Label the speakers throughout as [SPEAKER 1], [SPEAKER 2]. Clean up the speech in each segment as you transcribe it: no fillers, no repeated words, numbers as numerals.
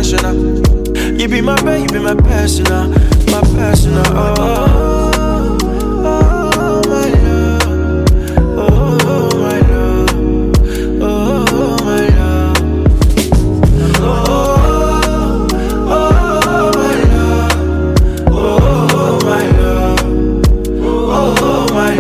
[SPEAKER 1] intentional. You be my babe, you be my personal, my personal. Oh, oh, my love, oh, my love, oh, my love, oh, oh, my love, oh, my love, oh, my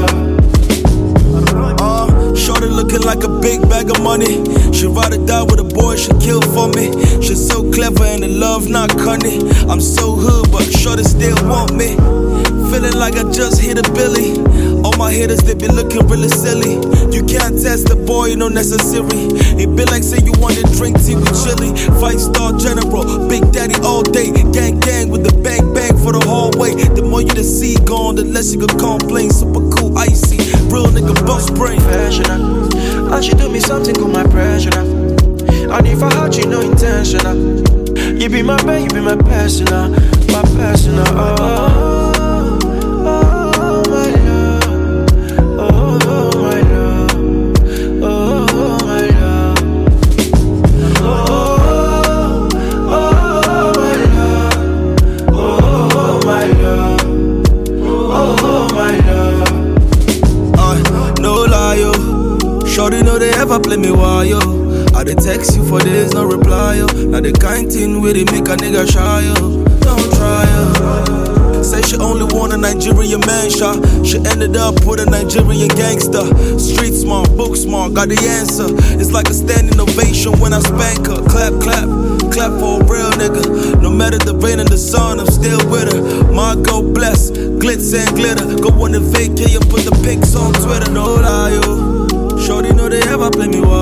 [SPEAKER 1] love.
[SPEAKER 2] Shorty looking like a big bag of money. She ride or die with a boy, she kill for me. She's so clever and the love not cunning. I'm so hood, but shorty still want me. Feeling like I just hit a Billy. All my haters, they be looking really silly. You can't test the boy, no necessary. It be like say you want to drink tea with chili. 5-star general, big daddy all day. Gang gang with the bang bang for the hallway. The more you the see gone, the less you can complain. Super cool, icy, real nigga boss brain.
[SPEAKER 1] Professional, and she do me something with my pressure now. And if I hurt you, no intentional. You be my babe, you be my personal, my personal. Oh, oh, my love, oh, my love, oh, my love, oh, oh, my love, oh, my love, oh, my love.
[SPEAKER 2] No lie, yo. Shorty know they ever play me while, yo. I dey text you for days, no reply, yo. Now the kind thing where they make a nigga shy, yo. Don't try, yo. Say she only want a Nigerian man shot. She ended up with a Nigerian gangster. Street smart, book smart, got the answer. It's like a standing ovation when I spank her. Clap, clap, clap for a real nigga. No matter the rain and the sun, I'm still with her. My go bless, glitz and glitter. Go on the vacay and put the pics on Twitter. No lie, yo. Shorty know they ever play me